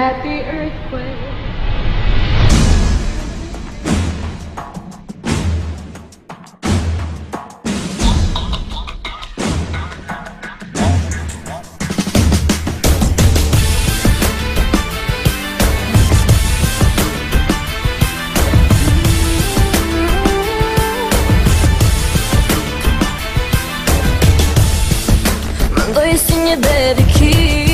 at the earthquake. Mendoj si një dediki,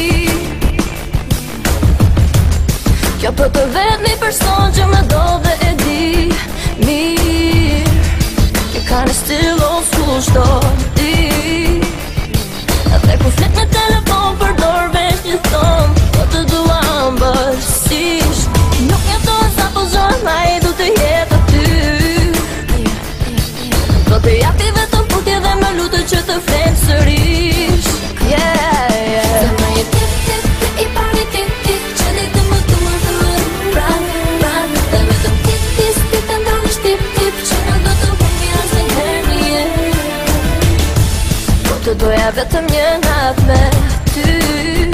kjo për të vetë mi person që më do dhe e di mirë. You kinda still old school, shto di. Edhe ku flet me telefon përdor vesh një thonë, po të dua ambërsisht. Nuk jeton sa po zona i du të jetë aty. Do të japi vetëm putje dhe më lutë që të flenë sërish. Zemra je tip tip tip i pari tip tip, që di të më pran pran. Dhe vetëm tip tip tip të ndalësh tip tip, që në do të humbi asë njëherë një jetë. Po të doja vetëm një natë me ty.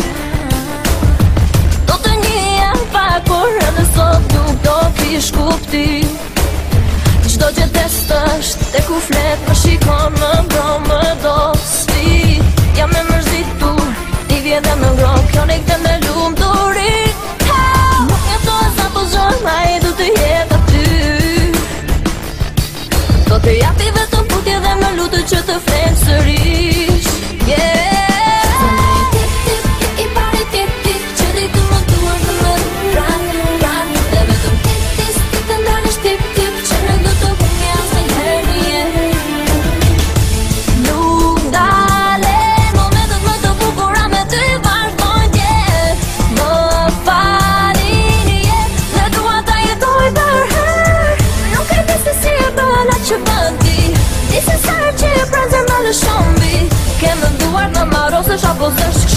Do të njëja pak, por edhe sot nuk do kish kupti. Qdo që testësht, te ku flet më shikon më mbron më do sfit. Jam e mërzitur, ti vjen dhe më ngron, kjo ne këtë me lumë të rrit. Nuk jeton sa po zhona i du të jetë aty. Do të japi vetëm putje dhe më lutë që të flenë sërish. Zemra i tip tip i pari tip tip, që di të më duar dhe më pran pran. Dhe vetëm tip tip tip të ndalësh tip tip, që në do të humbi asë njëherë një jetë. Nuk dale momentet më të bukura me ty vazhdojnë jetë. Më fali një jetë, dhe dua ta jetoj për herë. Nuk e di se si e bëna që bëndi, di se sa që e pranë zemra lëshon mbi. Ke më duar në marosësh apo zësh